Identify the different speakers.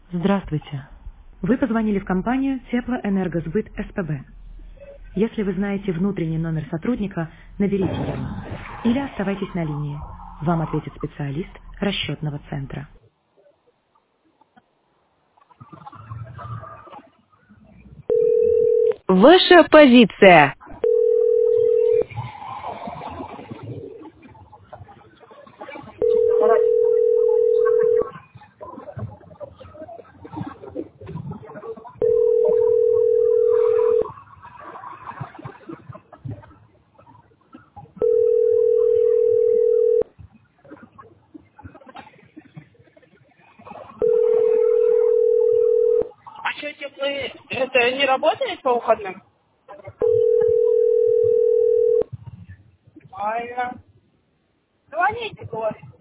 Speaker 1: Здравствуйте. Вы позвонили в компанию Теплоэнергосбыт СПБ. Если вы знаете внутренний номер сотрудника, наберите его. Или оставайтесь на линии. Вам ответит специалист расчетного центра.
Speaker 2: Ваша позиция.
Speaker 3: А что, теплые, это не работает по выходным? Правильно. Звоните, говорит.